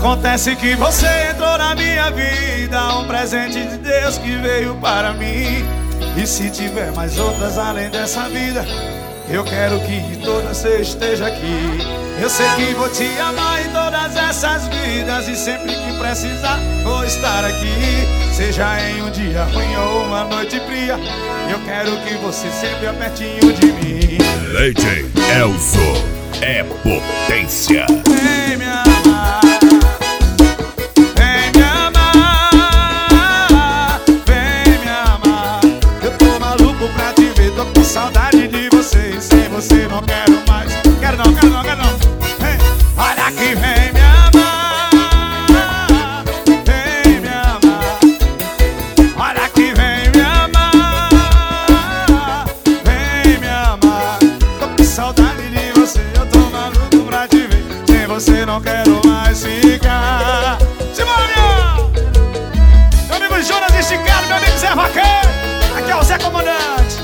Acontece que você entrou na minha vida, um presente de Deus que veio para mim. E se tiver mais outras além dessa vida, eu quero que em todas você esteja aqui. Eu sei que vou te amar em todas essas vidas, e sempre que precisar vou estar aqui. Seja em um dia ruim ou uma noite fria, eu quero que você sempre é pertinho de mim. DJ Elzo é potência. Vem me amar, vem me amar, vem me amar. Eu tô maluco pra te ver, tô com saudade de você. E sem você não quero mais. Quero não, quero não, quero não. Vem, olha aqui, vem me amar, vem me amar. Olha aqui, vem me amar, vem me amar. Tô com saudade de você, eu tô maluco pra te ver. Sem você não quero mais ficar. Simônio! Meu amigo Jonas Esticado, meu amigo Zé Vaqueiro. Aqui é o Zé Comandante.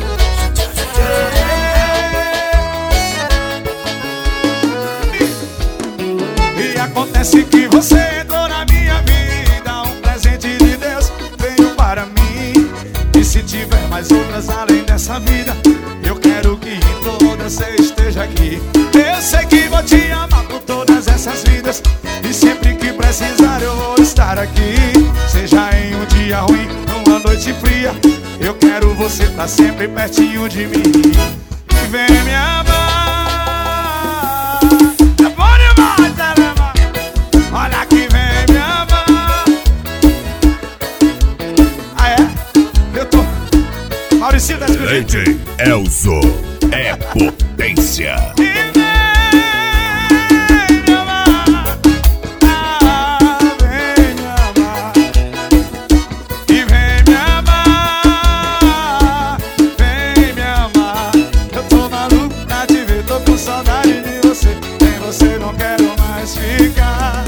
E acontece que você entrou na minha vida, um presente de Deus veio para mim. E se tiver mais outras além dessa vida, eu quero que em todas você esteja aqui. Eu sei que vou te amar por todas essas vidas, e sempre que precisar eu vou estar aqui. Seja em um dia ruim, numa noite fria, eu quero você pra sempre pertinho de mim. Vem me amar, é bom demais, caramba. Olha aqui, vem me amar. Ah é? Eu tô Mauricinho das Cozinhas. DJ Elzo é potência. E vem me amar, ah, vem me amar. E vem me amar, vem me amar. Eu tô maluco pra te ver, tô com saudade de você. Sem você não quero mais ficar.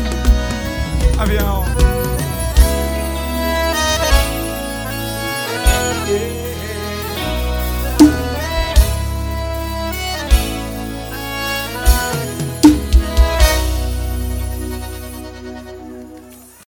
Avião.